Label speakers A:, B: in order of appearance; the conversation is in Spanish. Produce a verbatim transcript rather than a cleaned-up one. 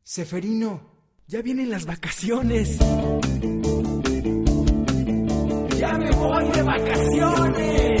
A: Seferino, ya vienen las vacaciones. ¡Ya me voy de vacaciones!